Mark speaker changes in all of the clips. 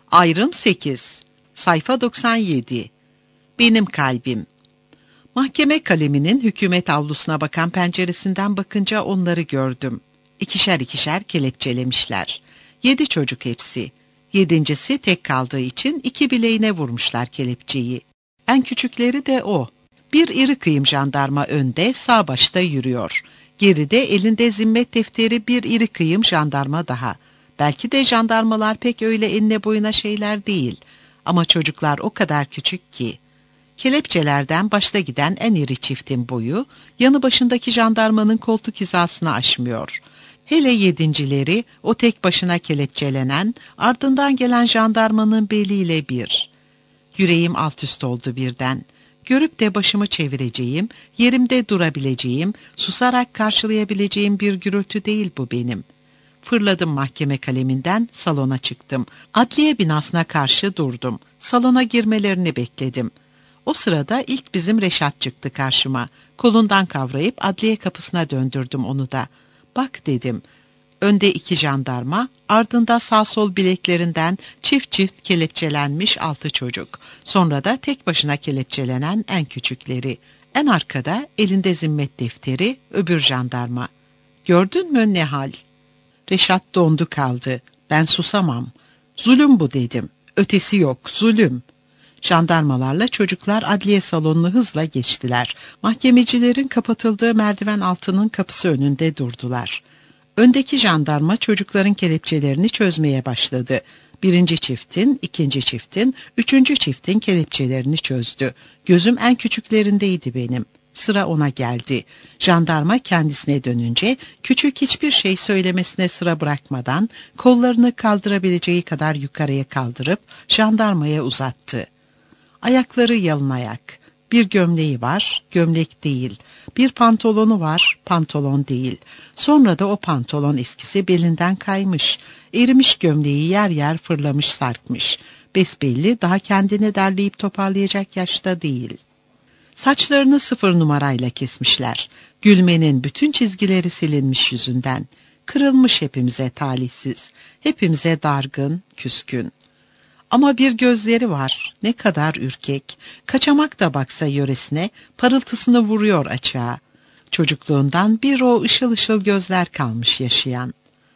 Speaker 1: Ayrım 8. Sayfa 97. Benim kalbim. Mahkeme kaleminin hükümet avlusuna bakan penceresinden bakınca onları gördüm. İkişer ikişer kelepçelemişler. 7 çocuk hepsi. 7.'si tek kaldığı için 2 bileğine vurmuşlar kelepçeyi. En küçükleri de o. Bir iri kıyım jandarma önde, sağ başta yürüyor. Geride elinde zimmet defteri bir iri kıyım jandarma daha. Belki de jandarmalar pek öyle enine boyuna şeyler değil. Ama çocuklar o kadar küçük ki. Kelepçelerden başta giden en iri çiftin boyu, yanı başındaki jandarmanın koltuk hizasını aşmıyor. Hele 7.'leri o tek başına kelepçelenen, ardından gelen jandarmanın beliyle bir. Yüreğim alt üst oldu birden. Görüp de başımı çevireceğim, yerimde durabileceğim, susarak karşılayabileceğim bir gürültü değil bu benim. Fırladım mahkeme kaleminden, salona çıktım. Adliye binasına karşı durdum. Salona girmelerini bekledim. O sırada ilk bizim Reşat çıktı karşıma. Kolundan kavrayıp adliye kapısına döndürdüm onu da. Bak dedim. Önde 2 jandarma, ardında sağ sol bileklerinden çift çift kelepçelenmiş 6 çocuk. Sonra da tek başına kelepçelenen en küçükleri. En arkada elinde zimmet defteri öbür jandarma. Gördün mü ne hal? Reşat dondu kaldı. Ben susamam. Zulüm bu dedim. Ötesi yok, zulüm. Jandarmalarla çocuklar adliye salonunu hızla geçtiler. Mahkemecilerin kapatıldığı merdiven altının kapısı önünde durdular. Öndeki jandarma çocukların kelepçelerini çözmeye başladı. 1. çiftin, 2. çiftin, 3. çiftin kelepçelerini çözdü. Gözüm en küçüklerindeydi benim. Sıra ona geldi. Jandarma kendisine dönünce küçük hiçbir şey söylemesine sıra bırakmadan kollarını kaldırabileceği kadar yukarıya kaldırıp jandarmaya uzattı. Ayakları yalın ayak. Bir gömleği var, gömlek değil. Bir pantolonu var, pantolon değil. Sonra da o pantolon eskisi belinden kaymış. Erimiş gömleği yer yer fırlamış sarkmış. Besbelli daha kendini derleyip toparlayacak yaşta değil. Saçlarını 0 numarayla kesmişler. Gülmenin bütün çizgileri silinmiş yüzünden. Kırılmış hepimize talihsiz. Hepimize dargın, küskün. Ama bir gözleri var, ne kadar ürkek. Kaçamak da baksa yöresine, parıltısını vuruyor açığa. Çocukluğundan bir o ışıl ışıl gözler kalmış yaşayan.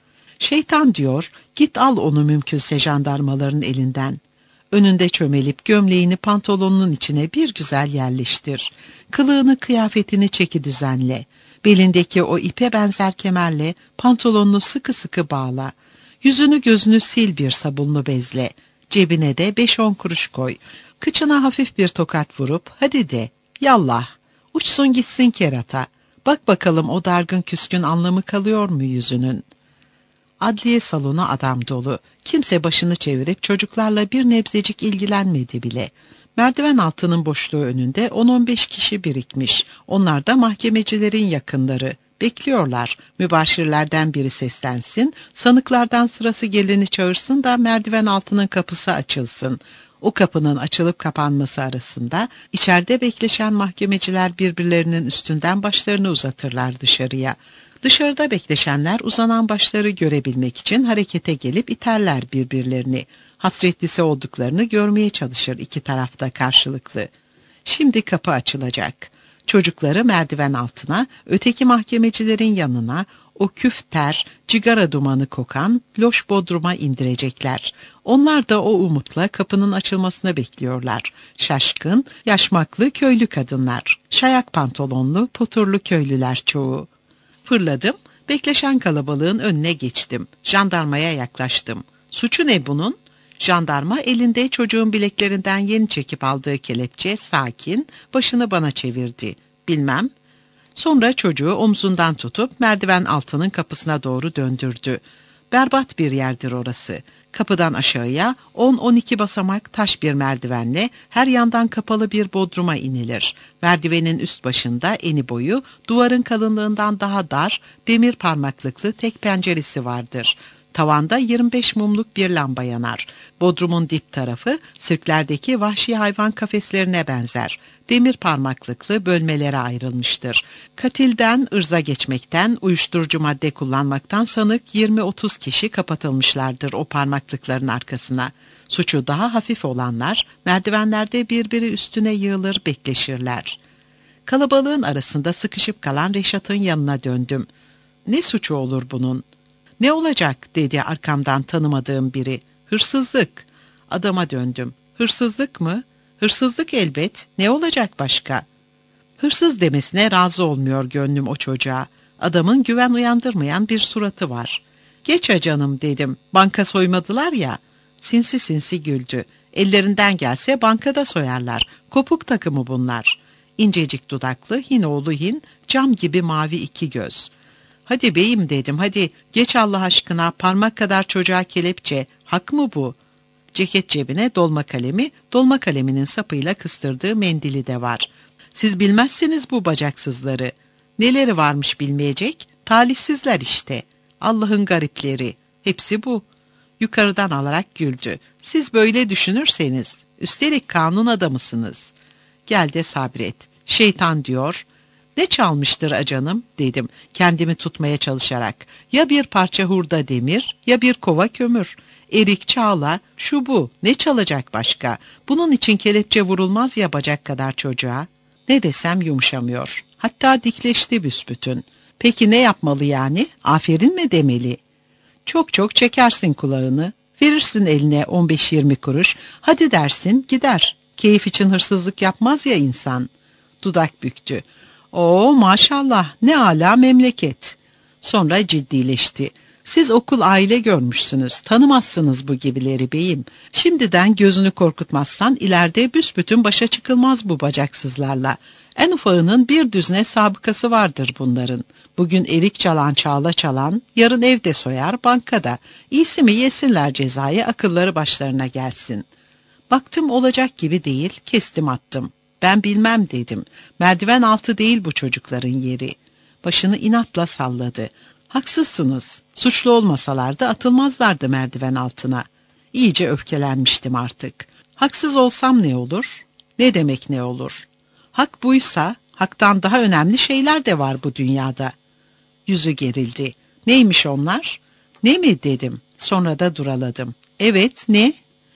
Speaker 1: Şeytan diyor, git al onu mümkünse jandarmaların elinden. Önünde çömelip gömleğini pantolonunun içine bir güzel yerleştir. Kılığını kıyafetini çeki düzenle. Belindeki o ipe benzer kemerle pantolonunu sıkı sıkı bağla. Yüzünü gözünü sil bir sabunlu bezle. Cebine de 5-10 kuruş koy. Kıçına hafif bir tokat vurup hadi de yallah uçsun gitsin kerata. Bak bakalım o dargın küskün anlamı kalıyor mu yüzünün? Adliye salonu adam dolu. Kimse başını çevirip çocuklarla bir nebzecik ilgilenmedi bile. Merdiven altının boşluğu önünde 10-15 kişi birikmiş. Onlar da mahkemecilerin yakınları. Bekliyorlar. Mübaşirlerden biri seslensin, sanıklardan sırası geleni çağırsın da merdiven altının kapısı açılsın. O kapının açılıp kapanması arasında içeride bekleşen mahkemeciler birbirlerinin üstünden başlarını uzatırlar dışarıya. Dışarıda bekleşenler uzanan başları görebilmek için harekete gelip iterler birbirlerini. Hasretlisi olduklarını görmeye çalışır iki tarafta karşılıklı. Şimdi kapı açılacak. Çocukları merdiven altına, öteki mahkemecilerin yanına, o küf ter, cigara dumanı kokan loş bodruma indirecekler. Onlar da o umutla kapının açılmasını bekliyorlar. Şaşkın, yaşmaklı köylü kadınlar, şayak pantolonlu, poturlu köylüler çoğu. Fırladım, bekleşen kalabalığın önüne geçtim. Jandarmaya yaklaştım. Suçu ne bunun? Jandarma elinde çocuğun bileklerinden yeni çekip aldığı kelepçe sakin, başını bana çevirdi. Bilmem. Sonra çocuğu omzundan tutup merdiven altının kapısına doğru döndürdü. Berbat bir yerdir orası. Kapıdan aşağıya 10-12 basamak taş bir merdivenle her yandan kapalı bir bodruma inilir. Merdivenin üst başında eni boyu duvarın kalınlığından daha dar demir parmaklıklı tek penceresi vardır. Tavanda 25 mumluk bir lamba yanar. Bodrumun dip tarafı sirklerdeki vahşi hayvan kafeslerine benzer. Demir parmaklıklı bölmelere ayrılmıştır. Katilden, ırza geçmekten, uyuşturucu madde kullanmaktan sanık 20-30 kişi kapatılmışlardır o parmaklıkların arkasına. Suçu daha hafif olanlar merdivenlerde birbiri üstüne yığılır bekleşirler. Kalabalığın arasında sıkışıp kalan Reşat'ın yanına döndüm. Ne suçu olur bunun? Ne olacak dedi arkamdan tanımadığım biri. Hırsızlık. Adama döndüm. Hırsızlık mı? Hırsızlık elbet. Ne olacak başka? Hırsız demesine razı olmuyor gönlüm o çocuğa. Adamın güven uyandırmayan bir suratı var. Geç ha canım dedim. Banka soymadılar ya. Sinsi sinsi güldü. Ellerinden gelse bankada soyarlar. Kopuk takımı bunlar. İncecik dudaklı, hin oğlu hin, cam gibi mavi iki göz. Hadi beyim dedim, hadi geç Allah aşkına, parmak kadar çocuğa kelepçe. Hak mı bu? Ceket cebine dolma kaleminin sapıyla kıstırdığı mendili de var. Siz bilmezsiniz bu bacaksızları. Neleri varmış bilmeyecek? Talihsizler işte. Allah'ın garipleri. Hepsi bu. Yukarıdan alarak güldü. Siz böyle düşünürseniz, üstelik kanun adamısınız. Gel de sabret. Şeytan diyor. Ne çalmıştır acanım dedim kendimi tutmaya çalışarak. Ya bir parça hurda demir ya bir kova kömür. Erik çağla şu bu ne çalacak başka? Bunun için kelepçe vurulmaz ya bacak kadar çocuğa. Ne desem yumuşamıyor. Hatta dikleşti büsbütün. Peki ne yapmalı yani? Aferin mi demeli? Çok çok çekersin kulağını. Verirsin eline 15-20 kuruş. Hadi dersin gider. Keyif için hırsızlık yapmaz ya insan. Dudak büktü. Oo maşallah ne âlâ memleket. Sonra ciddileşti. Siz okul aile görmüşsünüz. Tanımazsınız bu gibileri beyim. Şimdiden gözünü korkutmazsan ileride büsbütün başa çıkılmaz bu bacaksızlarla. En ufağının bir düzine sabıkası vardır bunların. Bugün erik çalan çağla çalan, yarın evde soyar bankada. İyisi mi yesinler cezayı, akılları başlarına gelsin. Baktım olacak gibi değil, kestim attım. Ben bilmem dedim. Merdiven altı değil bu çocukların yeri. Başını inatla salladı. Haksızsınız. Suçlu olmasalardı atılmazlardı merdiven altına. İyice öfkelenmiştim artık. Haksız olsam ne olur? Ne demek ne olur? Hak buysa, haktan daha önemli şeyler de var bu dünyada. Yüzü gerildi. Neymiş onlar? Ne mi dedim. Sonra da duraladım. Evet, ne?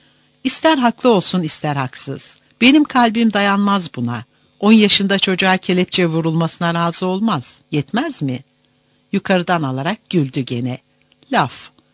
Speaker 1: İster haklı olsun ister haksız. Benim kalbim dayanmaz buna. 10 yaşında çocuğa kelepçe vurulmasına razı olmaz. Yetmez mi? Yukarıdan alarak güldü gene. Laf.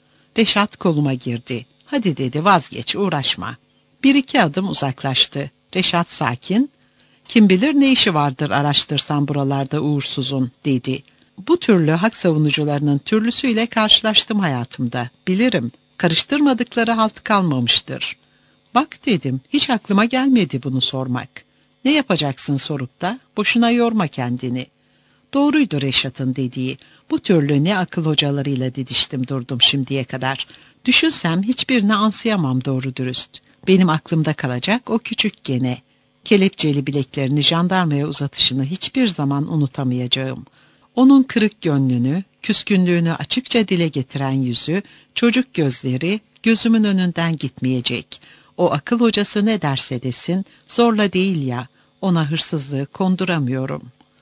Speaker 1: Reşat koluma girdi. Hadi dedi vazgeç uğraşma. 1-2 adım uzaklaştı. Reşat sakin. Kim bilir ne işi vardır araştırsan buralarda uğursuzun dedi. Bu türlü hak savunucularının türlüsüyle karşılaştım hayatımda. Bilirim. Karıştırmadıkları halt kalmamıştır. Bak dedim, hiç aklıma gelmedi bunu sormak. Ne yapacaksın sorup da, boşuna yorma kendini. Doğruydu Reşat'ın dediği. Bu türlü ne akıl hocalarıyla didiştim durdum şimdiye kadar. Düşünsem hiçbirini ansayamam doğru dürüst. Benim aklımda kalacak o küçük gene. Kelepçeli bileklerini jandarmaya uzatışını hiçbir zaman unutamayacağım. Onun kırık gönlünü, küskünlüğünü açıkça dile getiren yüzü, çocuk gözleri gözümün önünden gitmeyecek. O akıl hocası ne derse desin, zorla değil ya, ona hırsızlığı konduramıyorum.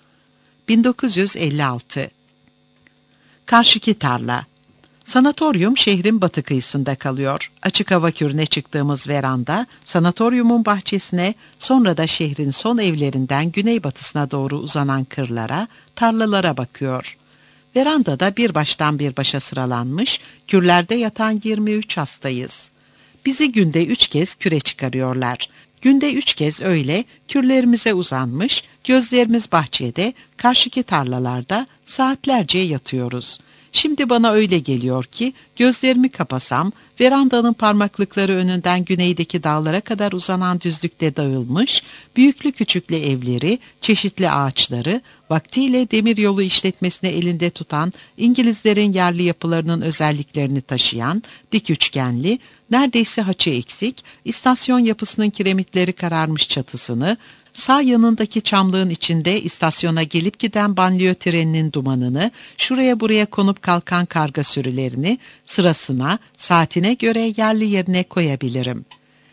Speaker 1: 1956 Karşıki tarla. Sanatoryum şehrin batı kıyısında kalıyor. Açık hava kürüne çıktığımız veranda, sanatoryumun bahçesine, sonra da şehrin son evlerinden güneybatısına doğru uzanan kırlara, tarlalara bakıyor. Verandada bir baştan bir başa sıralanmış, kürlerde yatan 23 hastayız. Bizi günde 3 kez küre çıkarıyorlar. Günde 3 kez öyle kürlerimize uzanmış, gözlerimiz bahçede, karşıki tarlalarda saatlerce yatıyoruz. Şimdi bana öyle geliyor ki gözlerimi kapasam, verandanın parmaklıkları önünden güneydeki dağlara kadar uzanan düzlükte dağılmış, büyüklü küçüklü evleri, çeşitli ağaçları, vaktiyle demiryolu işletmesini elinde tutan, İngilizlerin yerli yapılarının özelliklerini taşıyan, dik üçgenli, neredeyse haçı eksik, istasyon yapısının kiremitleri kararmış çatısını, sağ yanındaki çamlığın içinde istasyona gelip giden banliyö treninin dumanını, şuraya buraya konup kalkan karga sürülerini sırasına, saatine göre yerli yerine koyabilirim.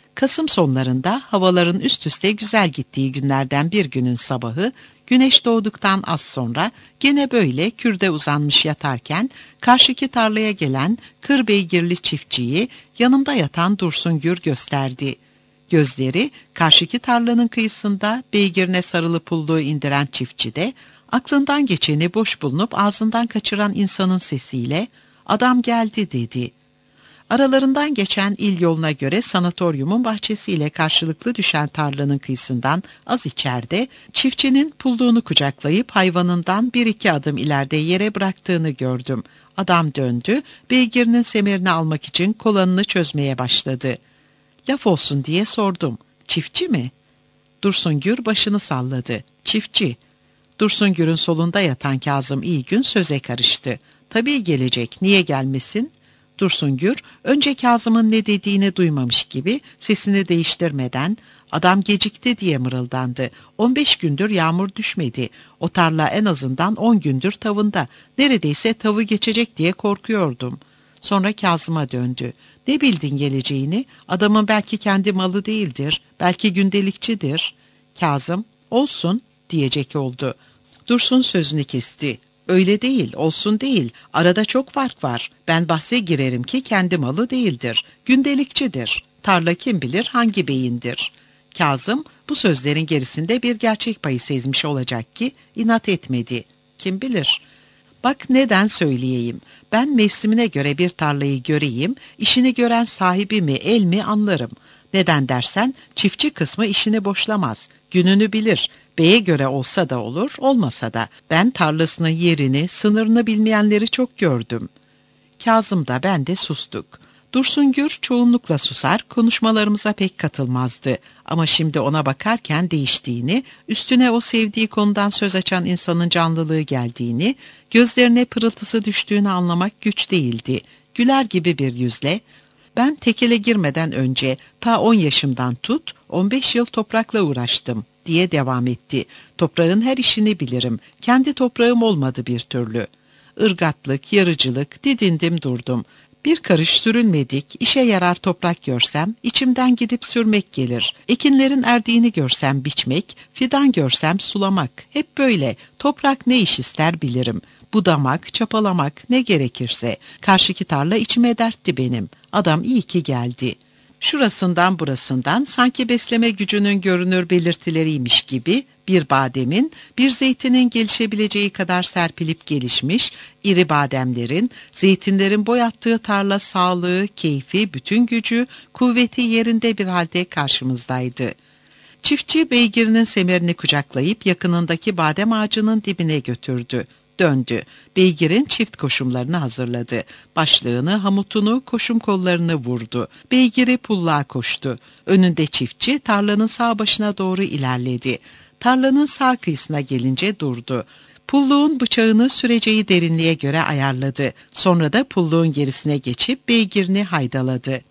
Speaker 1: Kasım sonlarında havaların üst üste güzel gittiği günlerden bir günün sabahı, güneş doğduktan az sonra gene böyle kürde uzanmış yatarken karşıki tarlaya gelen kır beygirli çiftçiyi yanımda yatan Dursun Gür gösterdi. Gözleri karşıki tarlanın kıyısında beygirine sarılı pulluğu indiren çiftçide, aklından geçeni boş bulunup ağzından kaçıran insanın sesiyle "Adam geldi" dedi. Aralarından geçen il yoluna göre sanatoryumun bahçesiyle karşılıklı düşen tarlanın kıyısından az içeride çiftçinin pulluğunu kucaklayıp hayvanından bir iki adım ileride yere bıraktığını gördüm. Adam döndü, beygirinin semerini almak için kolanını çözmeye başladı. Laf olsun diye sordum. "Çiftçi mi?" Dursun Gür başını salladı. "Çiftçi." Dursun Gür'ün solunda yatan Kazım İyigün söze karıştı. "Tabii gelecek, niye gelmesin?" Dursun Gür önce Kazım'ın ne dediğini duymamış gibi sesini değiştirmeden "Adam gecikti" diye mırıldandı. 15 gündür yağmur düşmedi. O tarla en azından 10 gündür tavında. Neredeyse tavı geçecek diye korkuyordum. Sonra Kazım'a döndü. "Ne bildin geleceğini? Adamın belki kendi malı değildir. Belki gündelikçidir." Kazım "Olsun" diyecek oldu. Dursun sözünü kesti. "Öyle değil, olsun değil. Arada çok fark var. Ben bahse girerim ki kendi malı değildir. Gündelikçidir. Tarla kim bilir hangi beyindir." Kazım bu sözlerin gerisinde bir gerçek payı sezmiş olacak ki inat etmedi. "Kim bilir? Bak neden söyleyeyim. Ben mevsimine göre bir tarlayı göreyim, işini gören sahibi mi el mi anlarım. Neden dersen çiftçi kısmı işini boşlamaz. Gününü bilir. Beye göre olsa da olur, olmasa da. Ben tarlasını, yerini, sınırını bilmeyenleri çok gördüm." Kazım da ben de sustuk. Dursun Gür çoğunlukla susar, konuşmalarımıza pek katılmazdı. Ama şimdi ona bakarken değiştiğini, üstüne o sevdiği konudan söz açan insanın canlılığı geldiğini, gözlerine pırıltısı düştüğünü anlamak güç değildi. Güler gibi bir yüzle, "Ben tekele girmeden önce ta 10 yaşımdan tut 15 yıl toprakla uğraştım" diye devam etti. "Toprağın her işini bilirim. Kendi toprağım olmadı bir türlü. Irgatlık, yarıcılık, didindim durdum. Bir karış sürülmedik, işe yarar toprak görsem, içimden gidip sürmek gelir. Ekinlerin erdiğini görsem biçmek, fidan görsem sulamak. Hep böyle, toprak ne iş ister bilirim. Budamak, çapalamak ne gerekirse. Karşıki tarla içime dertti benim. Adam iyi ki geldi." Şurasından burasından sanki besleme gücünün görünür belirtileriymiş gibi bir bademin, bir zeytinin gelişebileceği kadar serpilip gelişmiş, iri bademlerin, zeytinlerin boyattığı tarla sağlığı, keyfi, bütün gücü, kuvveti yerinde bir halde karşımızdaydı. Çiftçi beygirinin semerini kucaklayıp yakınındaki badem ağacının dibine götürdü. Döndü. Beygirin çift koşumlarını hazırladı. Başlığını, hamutunu, koşum kollarını vurdu. Beygiri pulluğa koştu. Önünde çiftçi tarlanın sağ başına doğru ilerledi. Tarlanın sağ kıyısına gelince durdu. Pulluğun bıçağını süreceği derinliğe göre ayarladı. Sonra da pulluğun gerisine geçip beygirini haydaladı.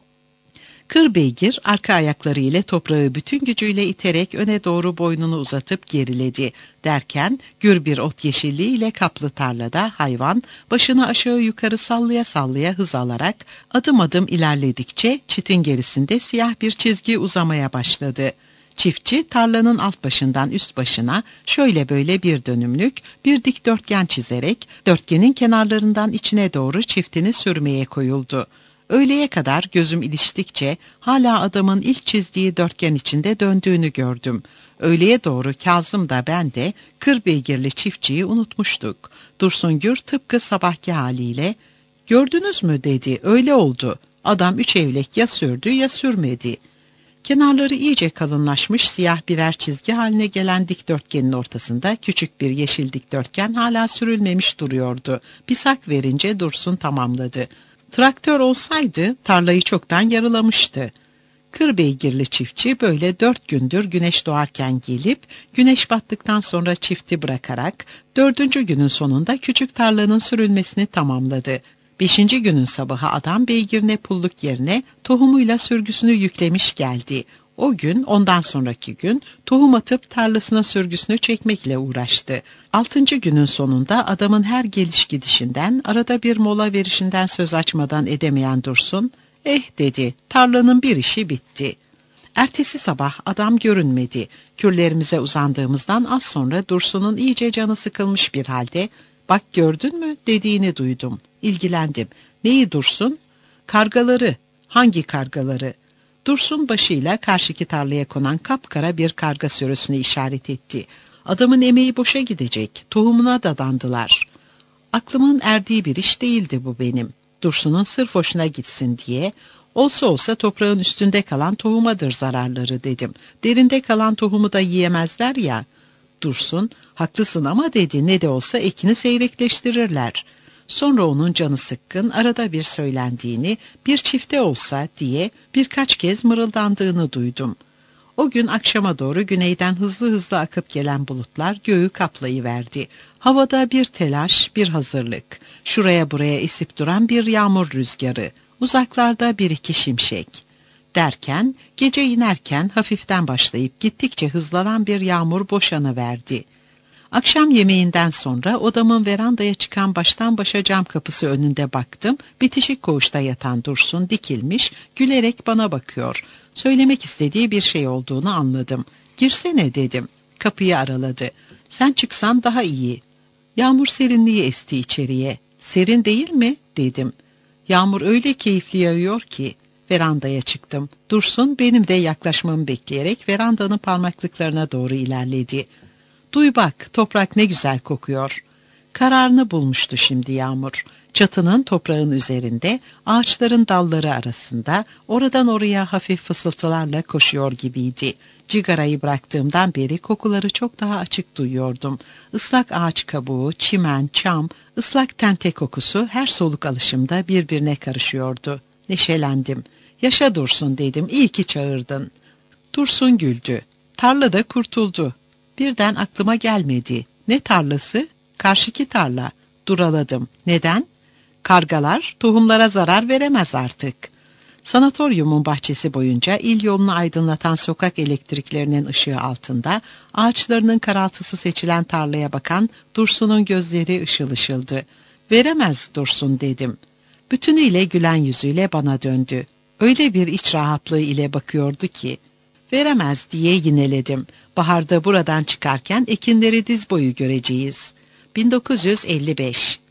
Speaker 1: Kır beygir arka ayakları ile toprağı bütün gücüyle iterek öne doğru boynunu uzatıp geriledi. Derken gür bir ot yeşilliği ile kaplı tarlada hayvan başını aşağı yukarı sallaya sallaya hız alarak adım adım ilerledikçe çitin gerisinde siyah bir çizgi uzamaya başladı. Çiftçi tarlanın alt başından üst başına şöyle böyle bir dönümlük bir dikdörtgen çizerek dörtgenin kenarlarından içine doğru çiftini sürmeye koyuldu. Öğleye kadar gözüm iliştikçe hala adamın ilk çizdiği dörtgen içinde döndüğünü gördüm. Öğleye doğru Kazım da ben de kır beygirli çiftçiyi unutmuştuk. Dursun Gür tıpkı sabahki haliyle "Gördünüz mü?" dedi. "Öyle oldu. Adam 3 evlek ya sürdü ya sürmedi." Kenarları iyice kalınlaşmış siyah birer çizgi haline gelen dikdörtgenin ortasında küçük bir yeşil dikdörtgen hala sürülmemiş duruyordu. Bir sak verince Dursun tamamladı. Traktör olsaydı tarlayı çoktan yarılamıştı. Kır beygirli çiftçi böyle 4 gündür güneş doğarken gelip güneş battıktan sonra çifti bırakarak 4. günün sonunda küçük tarlanın sürülmesini tamamladı. 5. günün sabahı adam beygirine pulluk yerine tohumuyla sürgüsünü yüklemiş geldi. O gün ondan sonraki gün tohum atıp tarlasına sürgüsünü çekmekle uğraştı. 6. günün sonunda adamın her geliş gidişinden arada bir mola verişinden söz açmadan edemeyen Dursun, dedi, tarlanın bir işi bitti." Ertesi sabah adam görünmedi. Kürlerimize uzandığımızdan az sonra Dursun'un iyice canı sıkılmış bir halde "Bak gördün mü?" dediğini duydum. İlgilendim. "Neyi Dursun?" "Kargaları." "Hangi kargaları?" Dursun başıyla karşıki tarlaya konan kapkara bir karga sürüsüne işaret etti. "Adamın emeği boşa gidecek. Tohumuna dadandılar." Aklımın erdiği bir iş değildi bu benim. Dursun'un sırf hoşuna gitsin diye, olsa olsa toprağın üstünde kalan tohumadır zararları dedim. Derinde kalan tohumu da yiyemezler ya. Dursun, "Haklısın ama" dedi, "ne de olsa ekini seyrekleştirirler." Sonra onun canı sıkkın, arada bir söylendiğini, "bir çifte olsa" diye birkaç kez mırıldandığını duydum. O gün akşama doğru güneyden hızlı hızlı akıp gelen bulutlar göğü kaplayıverdi. Havada bir telaş, bir hazırlık. Şuraya buraya esip duran bir yağmur rüzgarı. Uzaklarda bir iki şimşek. Derken, gece inerken hafiften başlayıp gittikçe hızlanan bir yağmur boşanıverdi. Akşam yemeğinden sonra odamın verandaya çıkan baştan başa cam kapısı önünde baktım. Bitişik koğuşta yatan Dursun dikilmiş, gülerek bana bakıyor. Söylemek istediği bir şey olduğunu anladım. "Girsene" dedim. Kapıyı araladı. "Sen çıksan daha iyi." Yağmur serinliği esti içeriye. "Serin değil mi?" dedim. Yağmur öyle keyifli yağıyor ki. Verandaya çıktım. Dursun benim de yaklaşmamı bekleyerek verandanın parmaklıklarına doğru ilerledi. "Duy bak, toprak ne güzel kokuyor." Kararını bulmuştu şimdi yağmur. Çatının toprağın üzerinde, ağaçların dalları arasında, oradan oraya hafif fısıltılarla koşuyor gibiydi. Cigarayı bıraktığımdan beri kokuları çok daha açık duyuyordum. Islak ağaç kabuğu, çimen, çam, ıslak tente kokusu her soluk alışımda birbirine karışıyordu. Neşelendim. "Yaşa Dursun" dedim, "iyi ki çağırdın." Dursun güldü. "Tarlada kurtuldu." Birden aklıma gelmedi. "Ne tarlası?" "Karşıki tarla." Duraladım. "Neden?" "Kargalar tohumlara zarar veremez artık." Sanatoryumun bahçesi boyunca il yolunu aydınlatan sokak elektriklerinin ışığı altında ağaçlarının karaltısı seçilen tarlaya bakan Dursun'un gözleri ışıl ışıldı. "Veremez Dursun" dedim. Bütünüyle gülen yüzüyle bana döndü. Öyle bir iç rahatlığı ile bakıyordu ki. "Veremez" diye yineledim. "Baharda buradan çıkarken ekinleri diz boyu göreceğiz." 1955